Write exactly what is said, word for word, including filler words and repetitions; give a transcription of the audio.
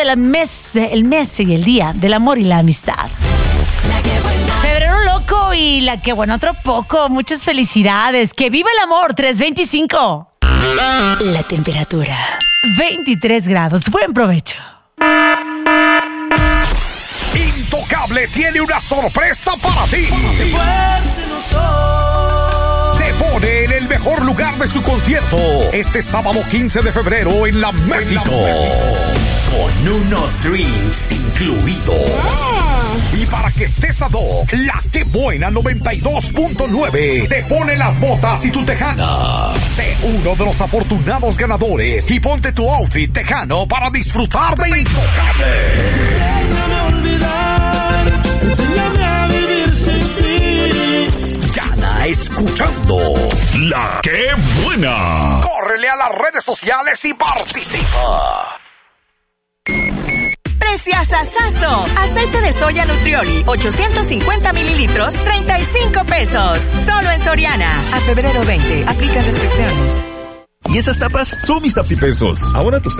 El mes, el mes y el día del amor y la amistad. Febrero loco y la que bueno, otro poco. Muchas felicidades. ¡Que viva el amor! tres veinticinco. La temperatura. veintitrés grados. Buen provecho. Intocable tiene una sorpresa para ti. Te pone en el mejor lugar de su concierto este sábado quince de febrero en la México. Con unos drinks incluidos. Y para que estés ad hoc, la Que Buena noventa y dos punto nueve te pone las botas y tu tejana. Sé uno de los afortunados ganadores y ponte tu outfit tejano para disfrutar de Intocable. Déjame olvidar, enséñame a vivir sin ti. Gana escuchando La Que Buena. Córrele a las redes sociales y participa. ¡Preciasasazo! Aceite de soya Nutrioli, ochocientos cincuenta mililitros, treinta y cinco pesos. Solo en Soriana. A febrero veinte. Aplica restricciones. ¿Y esas tapas? Son mis tapipesos. Ahora tus